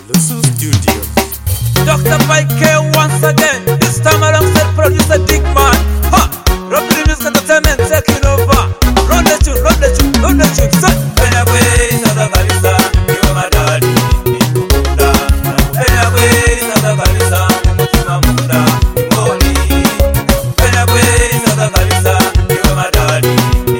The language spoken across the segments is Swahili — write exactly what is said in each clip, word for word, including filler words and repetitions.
Lusu Studios. Doctor Mike once again, this time alongside producer Dick Man. Ha! Rock the music entertainment taking over. Run the tune, run the tune, run the tune. Say, anyway, Santa Carissa, you are my daddy. Anyway, Santa Carissa, Mutima Munda, Moni. Anyway, Santa Carissa, you are my daddy.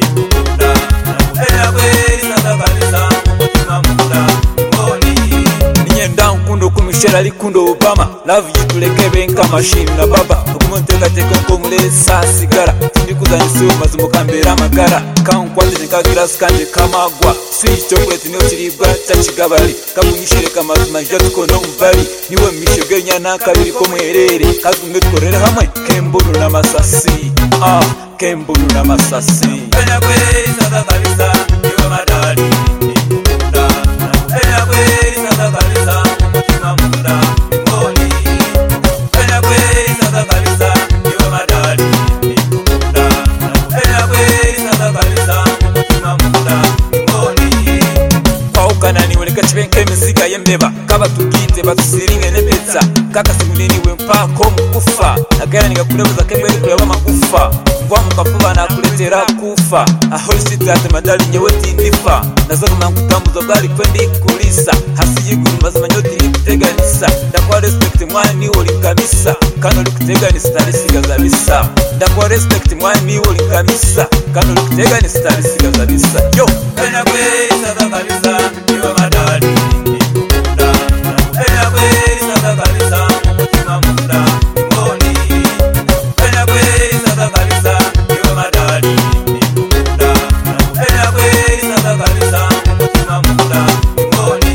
Anyway, Santa Carissa, Mutima Munda, Moni. Ninyenda nkundo kumishera likundo Obama. Love you tuleke benka machine na baba. Okumonteka teko nkomulesa sigara. Tindi kuzanyisiwe mazumu kambera magara. Kankwate nikagira skanje kamagwa. Sweet chocolate niyo kiribwa chachigabali. Kabunyishere kamazuma jatuko no mbali. Niwe mishegenya na kabiri ko mwerere. Kazumwe tukorera hamwe kembunu na masasi. Ah, kembunu na masasi. Enakwe Santa Carissa, you are my daddy. Enakwe Santa Carissa, Mutima Munda, Moni. Enakwe Santa Carissa, you are my daddy. Enakwe Santa Carissa, Mutima Munda, Moni. Paukana ni wele kachibenke mizika yembeba. Kaba tukite batusiringe nepeta. Kaka simunini wempako mkufa. Agara nikakulebuza kembeli kulewa makufa. Ngwa mkafuba na kuletera kufa. Aholi siti ate madali nyeweti ndifa. Nazoku mankutambuzo bali kwendi kulisa. Hasi yiguru mazima nyoti ni kuteganisa. Ndakwa respect mwani woli kamisa. Kano likuteganisa talisiga za bisa. Ndakwa respect mwani woli kamisa. Kano likuteganisa talisiga za bisa. Yo! Enakwe Santa Carissa, you are my daddy. Enakwe Santa Carissa, Mutima Munda, Moni. Enakwe Santa Carissa, you are my daddy. Enakwe Santa Carissa, Mutima Munda, Moni.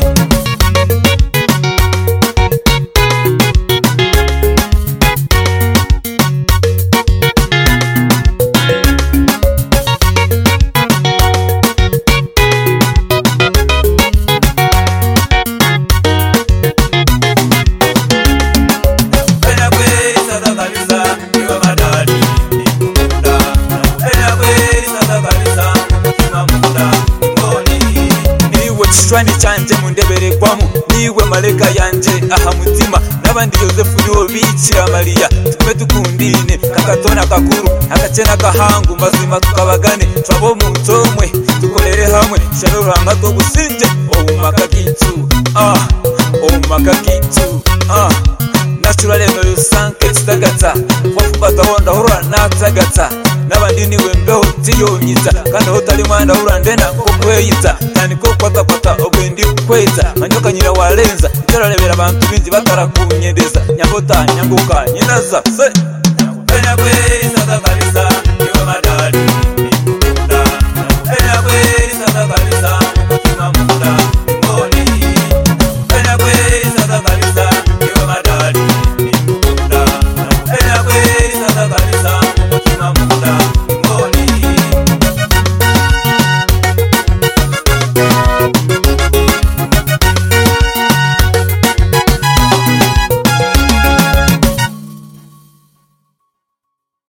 Chwani chanje mundebere kwamu niwe maleka yanje aha mutima nabandi Yosefu niwo bikira Maria tume tukundine kakatona kakuru akachena kahangu mazima tukabagane twabo muntomwe tukolere hamwe sharuranga to gusinje omaka kitu ah omaka kitu ah natural no sanke tsagata wafuba tawonda hura na tsagata nabandi niwe mbeho tiyonyiza kandi hotali mwanda hura ndena kokweyita tani ko kwata kwata ogwendi kweza manyoka nyira walenza itaralebera abantu binzi batarakunyendeza nyambota nyanguka nyinaza se